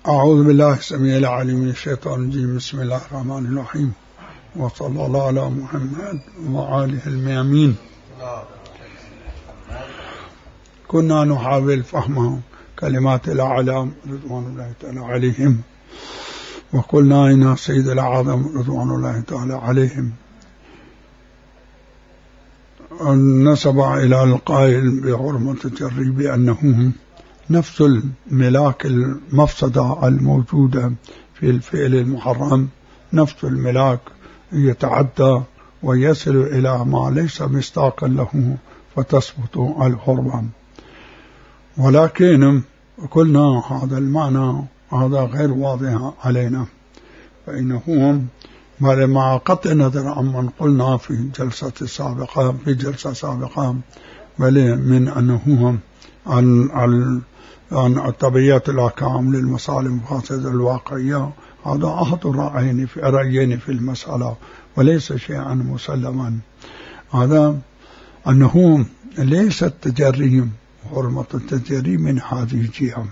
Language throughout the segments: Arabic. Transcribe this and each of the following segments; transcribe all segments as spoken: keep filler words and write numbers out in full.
أعوذ بالله السميع العليم من الشيطان الرجيم. بسم الله الرحمن الرحيم، وصلى الله على محمد وآله الميامين. كنا نحاول فهم كلمات الأعلام رضوان الله تعالى عليهم، وقلنا إن سيد الأعظم رضوان الله تعالى عليهم نسب إلى القائل بحرمة الجري بأنه نفس الملاك المفسدة الموجودة في الفعل المحرم، نفس الملاك يتعدى ويصل إلى ما ليس مصداقا له فتثبت الحرمة. ولكن قلنا هذا المعنى هذا غير واضح علينا، فإنه مع قطع النظر عمن قلنا في جلسة سابقة في جلسة سابقة بل من أنه عن عن طبيعة الأحكام للمصالح المفاسدة الواقعية، هذا أحد الرأيين في رأيين في المسألة وليس شيئا مسلما. هذا أنه ليس التجري حرمة التجري من هذه الجهة.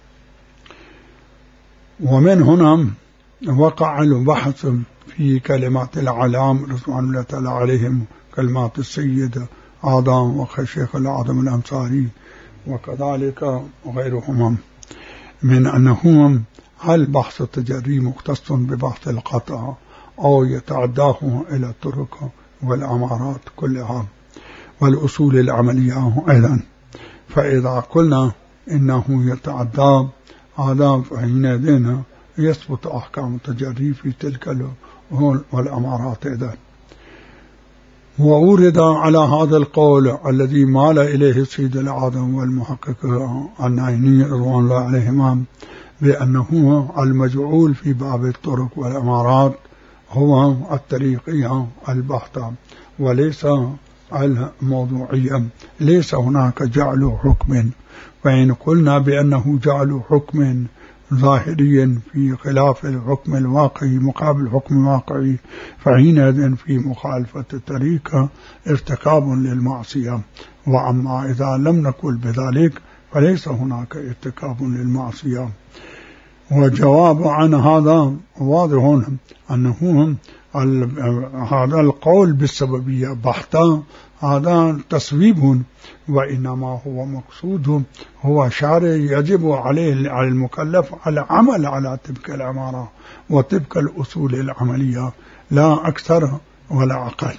ومن هنا وقع البحث في كلمات العلام رضوان الله تعالى عليهم، كلمات السيد آدم وشيخ الأعظم الأنصاري وكذلك غيرهم، من أنهم هل بحث التجري مختص ببحث القطع أو يتعداه إلى الطرق والأمارات كلها والأصول العملية أيضا. فإذا قلنا إنه يتعدى هذا فحينئذ يثبت أحكام التجري في تلك والأمارات أيضا. وأورد على هذا القول الذي مال إليه السيد الأعظم والمحقق النعيني رضوان الله عليهما بأنه المجعول في باب الطرق والأمارات هو الطريقية البحتة وليس الموضوعية، ليس هناك جعل حكم. فإن قلنا بأنه جعل حكم ظاهريا في خلاف الحكم الواقعي مقابل الحكم الواقعي، فحينئذ في مخالفة الطريقة ارتكاب للمعصية. وأما إذا لم نقل بذلك فليس هناك ارتكاب للمعصية. وجواب عن هذا واضح أنه هذا القول بالسببية بحتة هذا تصويب، وإنما هو مقصود هو شرع يجب عليه على المكلف العمل على تلك الأمارة وتلك الأصول العملية لا أكثر ولا أقل.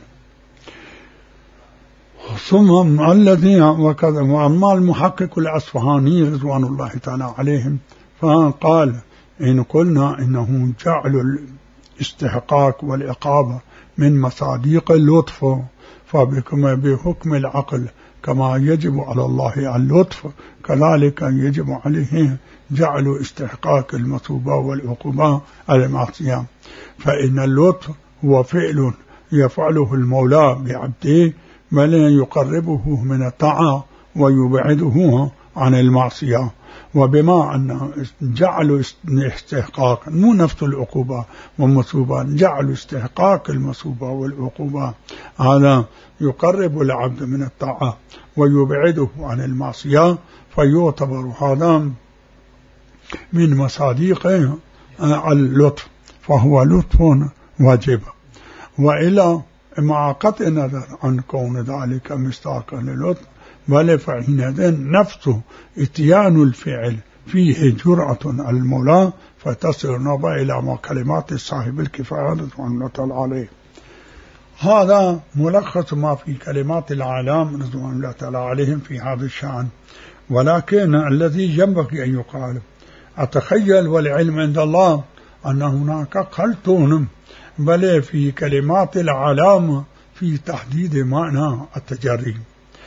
ثم الذي وكذا. وأما المحقق الأصفهاني رضوان الله تعالى عليهم فقال إن قلنا إنه جعل الاستحقاق والإقامة من مصاديق اللطف فبحكم العقل كما يجب على الله اللطف كذلك يجب عليه جعل استحقاق المثوبة والعقوبة على المعصية. فإن اللطف هو فعل يفعله المولى بعبده بل يقربه من الطاعة ويبعده عن المعصية. وبما أن جعل استحقاق مو نفس العقوبة والمثوبة، جعل استحقاق المثوبة والعقوبة هذا يقرب العبد من الطاعة ويبعده عن المعصية، فيعتبر هذا من مصاديق اللطف، فهو لطف واجب. وإلا مع قطع النظر عن كون ذلك مصداقا للطف بل فحينئذ نفسه اتيان الفعل فيه جرأة المولى فتصل نوبة إلى ما كلمات صاحب الكفاية رضوان الله تعالى عليه. هذا ملخص ما في كلمات العلام رضوان الله تعالى عليهم في هذا الشأن. ولكن الذي ينبغي أن يقال أتخيل والعلم عند الله أن هناك خلط بل في كلمات العلام في تحديد معنى التجري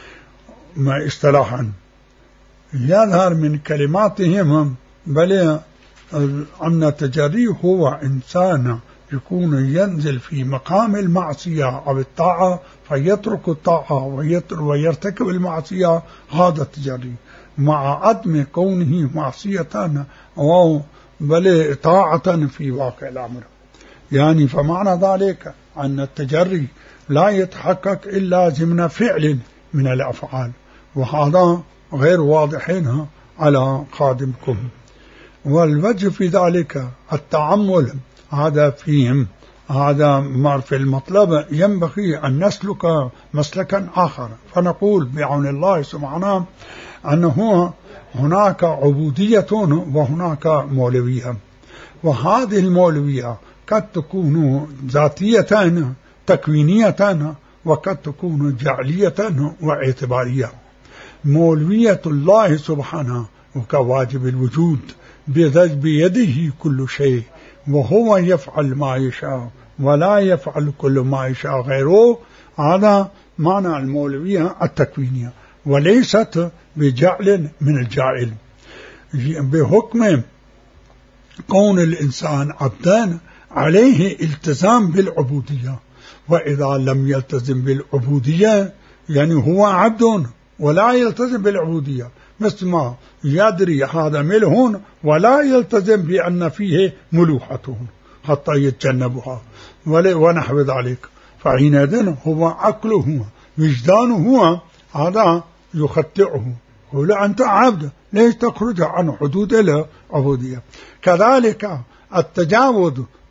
ما اصطلاحا. يظهر من كلماتهم بل أن التجري هو إنسان يكون ينزل في مقام المعصية أو الطاعة فيترك الطاعة ويرتكب المعصية، هذا التجري مع عدم كونه معصية أو بل طاعة في واقع الأمر. يعني فمعنى ذلك أن التجري لا يتحقق إلا ضمن فعل من الأفعال، وهذا غير واضحين على خادمكم. والوجه في ذلك التعمل، هذا فيهم هذا ما في المطلب ينبغي أن نسلك مسلكا آخر. فنقول بعون الله سبحانه أنه هناك عبودية وهناك مولوية، وهذه المولوية قد تكون ذاتية تكوينية وقد تكون جعلية واعتبارية. مولوية الله سبحانه وكواجب الوجود بيده كل شيء، وهو يفعل ما يشاء ولا يفعل كل ما يشاء غيره. هذا معنى المولوية التكوينية، وليست بجعل من الجاعل. بحكم كون الإنسان عبدا عليه التزام بالعبودية، وإذا لم يلتزم بالعبودية يعني هو عبد ولا يلتزم بالعبودية، مثل ما يدري هذا ملهون ولا يلتزم بأن فيه ملوحة حتى يتجنبها ونحو ذلك. فحينئذ هو عقله وجدانه هذا يخطئه، يقول أنت عبد ليش تخرج عن حدود العبودية. كذلك التجاوز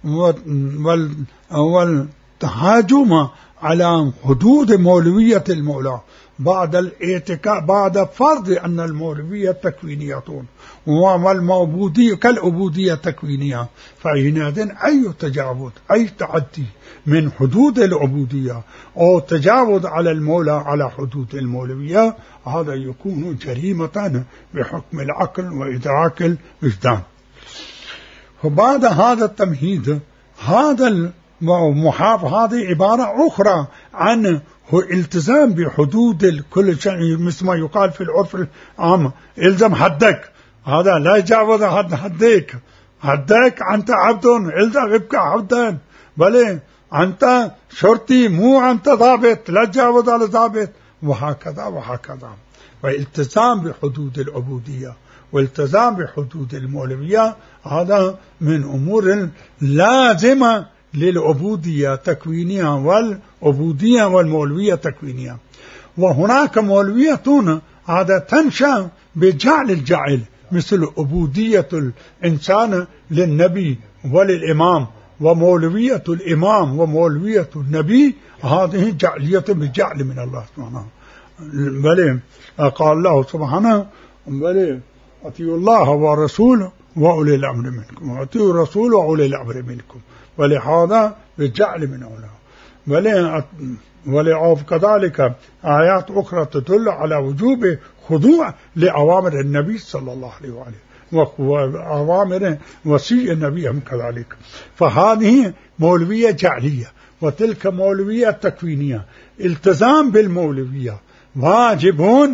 والتهاجم على حدود مولوية المولى بعد الاعتقاد بعد فرض أن المولوية تكوينية والمعبودية كالعبودية تكوينية، فحينئذ أي تجاوز أي تعدي من حدود العبودية أو تجاوز على المولى على حدود المولوية هذا يكون جريمة بحكم العقل وإدراك الوجدان. فبعد هذا التمهيد هذا المحاف هذه عبارة أخرى عن هو التزام بحدود كل شيء، مثل ما يقال في العرف العام الزم حدك، هذا لا يجاوز حد حدك، حدك أنت عبد الزم ابقى عبدا، بل أنت شرطي مو أنت ضابط لا تجاوز على ضابط، وهكذا وهكذا. والالتزام بحدود العبودية والالتزام بحدود المولوية هذا من أمور لازمة للعبودية تكوينية والعبودية والمولوية تكوينية. وهناك مولوية هذا تنشأ بجعل الجعل، مثل عبودية الإنسان للنبي وللإمام، ومولوية الإمام ومولوية النبي هذه جعلية بجعل من الله سبحانه. بل قال الله سبحانه بل أطيعوا الله ورسوله وأولي الأمر منكم، وأطيعوا الرسول وأولي الأمر منكم، ولهذا بجعل من أولى. ولعوف كذلك آيات أخرى تدل على وجوب خضوع لأوامر النبي صلى الله عليه وآله وأوامر وصي النبي هم كذلك. فهذه مولوية جعلية وتلك مولوية تكوينية. التزام بالمولوية واجب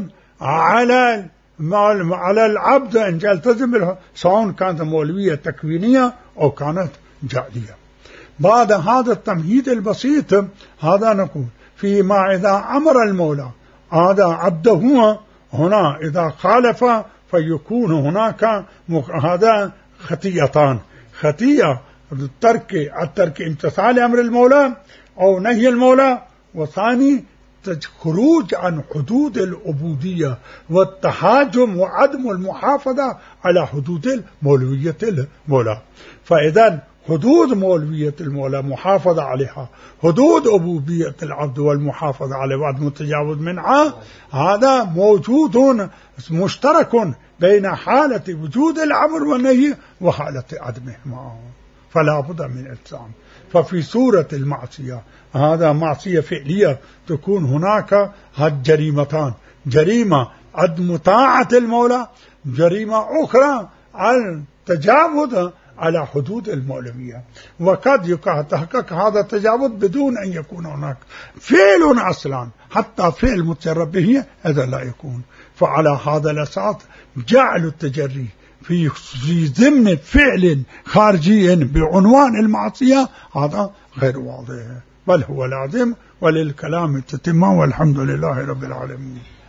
على على العبد أن يلتزم بها سواء كانت مولوية تكوينية أو كانت جعلية. بعد هذا التمهيد البسيط هذا نقول فيما إذا أمر المولى هذا عبده هنا إذا خالف فيكون هناك هذا خطيئتان: خطيئة الترك الترك امتثال أمر المولى أو نهي المولى، وثاني خروج عن حدود العبودية والتهاجم وعدم المحافظة على حدود مولوية المولى. فإذا حدود مولوية المولى محافظة عليها، حدود عبودية العبد والمحافظة على وعدم التجاوز منها، هذا موجود مشترك بين حالة وجود الأمر والنهي وحالة عدمه معه، فلا بد من التزام. ففي سورة المعصية هذا معصية فعلية تكون هناك جريمتان: جريمة عدم طاعة المولى، جريمة أخرى عن تجاوز على حدود المولوية. وقد يتحقق هذا التجاوز بدون أن يكون هناك فعل أصلا، حتى فعل متجرب به هذا لا يكون. فعلى هذا الأساس جعل التجري في في ضمن فعل خارجي بعنوان المعصية هذا غير واضح، بل هو لازم. وللكلام التتمة، والحمد لله رب العالمين.